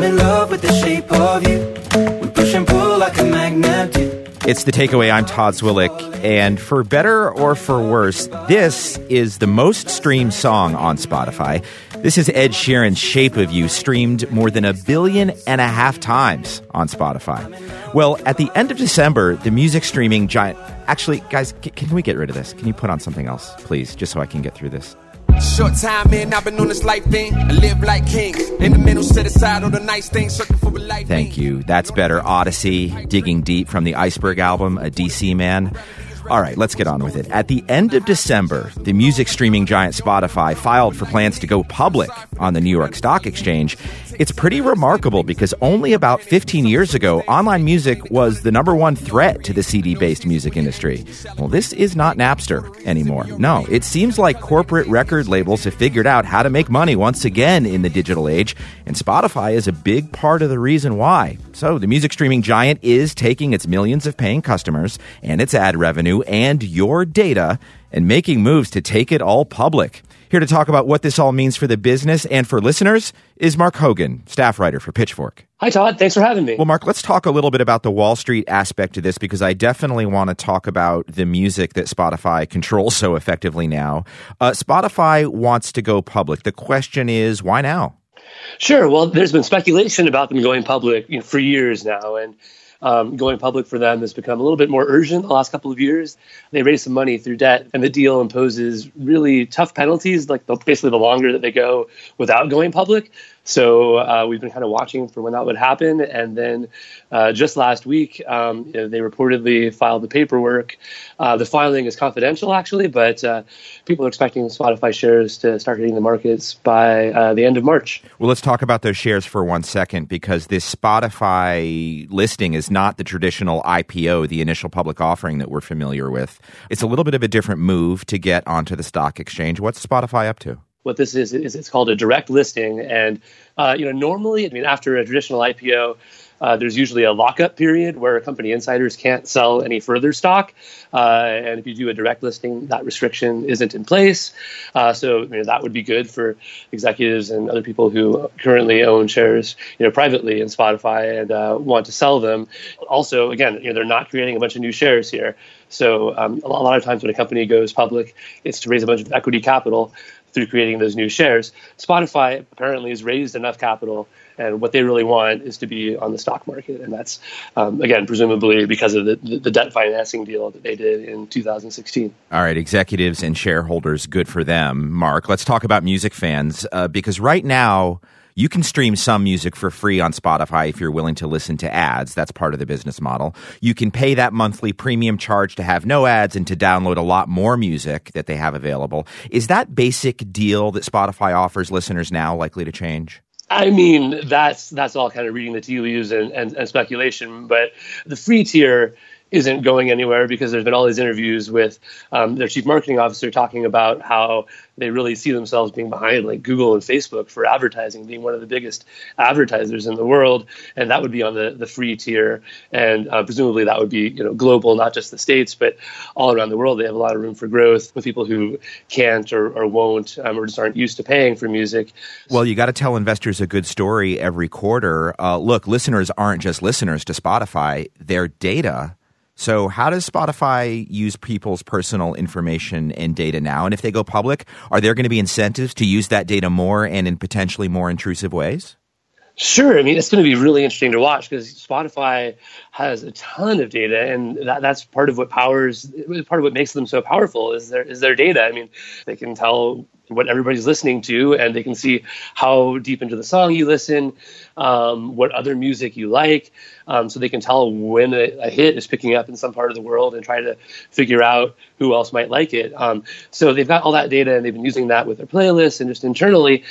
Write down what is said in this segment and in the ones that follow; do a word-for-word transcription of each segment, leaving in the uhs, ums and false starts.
I'm in love with the shape of you. We push and pull like a magnet do. It's The Takeaway. I'm Todd Zwillich, and for better or for worse, this is the most streamed song on Spotify. This is Ed Sheeran's Shape of You, streamed more than a billion and a half times on Spotify. Well, at the end of December, the music streaming giant... Actually, guys, c- can we get rid of this? Can you put on something else, please, just so I can get through this? Short time in, I've been on this life thing. I live like kings. In the middle, set aside all the nice things, searching for a life. Thank you. That's better. Odyssey, Digging Deep from the Iceberg album, a D C man. All right, let's get on with it. At the end of December, the music streaming giant Spotify filed for plans to go public on the New York Stock Exchange. It's pretty remarkable because only about fifteen years ago, online music was the number one threat to the C D-based music industry. Well, this is not Napster anymore. No, it seems like corporate record labels have figured out how to make money once again in the digital age, and Spotify is a big part of the reason why. So the music streaming giant is taking its millions of paying customers and its ad revenue and your data and making moves to take it all public. Here to talk about what this all means for the business and for listeners is Mark Hogan, staff writer for Pitchfork. Hi, Todd. Thanks for having me. Well, Mark, let's talk a little bit about the Wall Street aspect of this, because I definitely want to talk about the music that Spotify controls so effectively now. Uh, Spotify wants to go public. The question is, why now? Sure. Well, there's been speculation about them going public, you know, for years now, and Um, going public for them has become a little bit more urgent the last couple of years. They raised some money through debt, and the deal imposes really tough penalties, like the, basically the longer that they go without going public. So uh, we've been kind of watching for when that would happen. And then uh, just last week, um, you know, they reportedly filed the paperwork. Uh, the filing is confidential, actually, but uh, people are expecting Spotify shares to start hitting the markets by uh, the end of March. Well, let's talk about those shares for one second, because this Spotify listing is not the traditional I P O, the initial public offering that we're familiar with. It's a little bit of a different move to get onto the stock exchange. What's Spotify up to? What this is, is it's called a direct listing. And, uh, you know, normally, I mean, after a traditional I P O, uh, there's usually a lockup period where company insiders can't sell any further stock. Uh, and if you do a direct listing, that restriction isn't in place. Uh, so you know, that would be good for executives and other people who currently own shares, you know, privately in Spotify and uh, want to sell them. Also, again, you know, they're not creating a bunch of new shares here. So um, a lot of times when a company goes public, it's to raise a bunch of equity capital through creating those new shares. Spotify apparently has raised enough capital, and what they really want is to be on the stock market. And that's, um, again, presumably because of the, the debt financing deal that they did in two thousand sixteen. All right, executives and shareholders, good for them. Mark, let's talk about music fans, uh, because right now, you can stream some music for free on Spotify if you're willing to listen to ads. That's part of the business model. You can pay that monthly premium charge to have no ads and to download a lot more music that they have available. Is that basic deal that Spotify offers listeners now likely to change? I mean, that's that's all kind of reading the tea leaves and, and, and speculation. But the free tier isn't going anywhere because there's been all these interviews with um, their chief marketing officer talking about how they really see themselves being behind like Google and Facebook for advertising, being one of the biggest advertisers in the world. And that would be on the, the free tier. And uh, presumably that would be, you know, global, not just the States, but all around the world. They have a lot of room for growth with people who can't or, or won't um, or just aren't used to paying for music. Well, you got to tell investors a good story every quarter. Uh, look, listeners aren't just listeners to Spotify, they're data. So how does Spotify use people's personal information and data now? And if they go public, are there going to be incentives to use that data more and in potentially more intrusive ways? Sure. I mean, it's going to be really interesting to watch because Spotify has a ton of data, and that, that's part of what powers, part of what makes them so powerful is their is their data. I mean, they can tell what everybody's listening to, and they can see how deep into the song you listen, um, what other music you like. Um, so they can tell when a, a hit is picking up in some part of the world and try to figure out who else might like it. Um, so they've got all that data, and they've been using that with their playlists and just internally.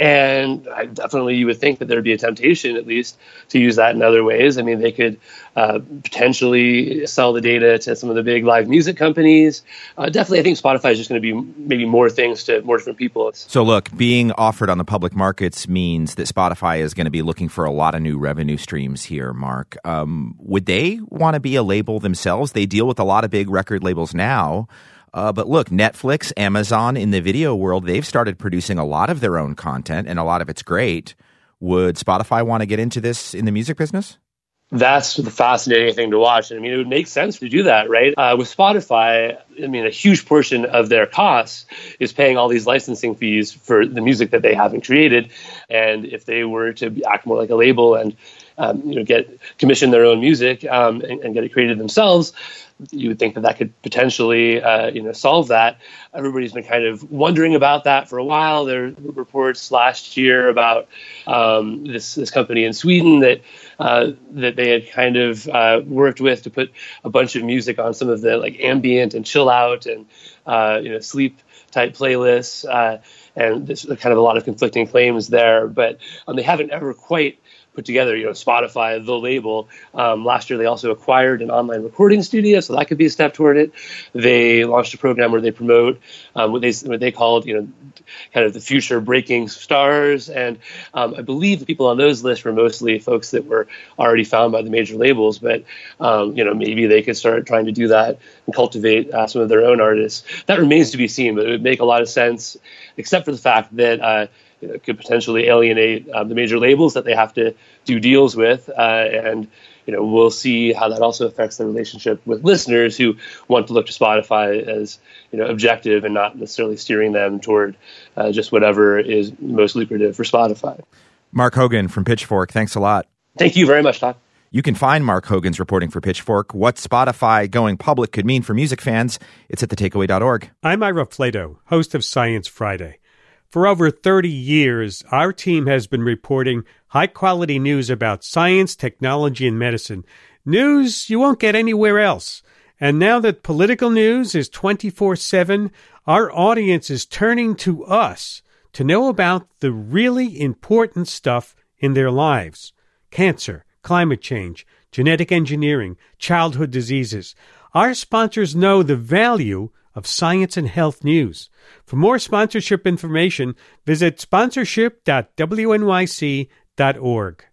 And I definitely, you would think that there'd be a temptation, at least, to use that in other ways. I mean, they could uh, potentially sell the data to some of the big live music companies. Uh, definitely, I think Spotify is just going to be maybe more things to more different people. So look, being offered on the public markets means that Spotify is going to be looking for a lot of new revenue streams here, Mark. Um, would they want to be a label themselves? They deal with a lot of big record labels now. Uh, but look, Netflix, Amazon, in the video world, they've started producing a lot of their own content, and a lot of it's great. Would Spotify want to get into this in the music business? That's the fascinating thing to watch. I mean, it would make sense to do that, right? Uh, with Spotify, I mean, a huge portion of their costs is paying all these licensing fees for the music that they haven't created. And if they were to act more like a label and um, you know, get commission their own music um, and, and get it created themselves, you would think that that could potentially, uh, you know, solve that. Everybody's been kind of wondering about that for a while. There were reports last year about um, this this company in Sweden that uh, that they had kind of uh, worked with to put a bunch of music on some of the like ambient and chill out and uh, you know sleep type playlists. Uh, and there's kind of a lot of conflicting claims there, but um, they haven't ever quite put together, you know, Spotify, the label. Um, last year, they also acquired an online recording studio, so that could be a step toward it. They launched a program where they promote um, what they what they called, you know, kind of the future breaking stars. And um, I believe the people on those lists were mostly folks that were already found by the major labels. But um, you know, maybe they could start trying to do that and cultivate uh, some of their own artists. That remains to be seen, but it would make a lot of sense, except for the fact that uh, it could potentially alienate um, the major labels that they have to do deals with. Uh, and, you know, we'll see how that also affects the relationship with listeners who want to look to Spotify as, you know, objective and not necessarily steering them toward uh, just whatever is most lucrative for Spotify. Mark Hogan from Pitchfork, thanks a lot. Thank you very much, Todd. You can find Mark Hogan's reporting for Pitchfork, What Spotify Going Public Could Mean for Music Fans. It's at the takeaway dot org. I'm Ira Flato, host of Science Friday. For over thirty years, our team has been reporting high-quality news about science, technology, and medicine. News you won't get anywhere else. And now that political news is twenty-four seven, our audience is turning to us to know about the really important stuff in their lives. Cancer, climate change, genetic engineering, childhood diseases. Our sponsors know the value of science and health news. For more sponsorship information, visit sponsorship dot w n y c dot org.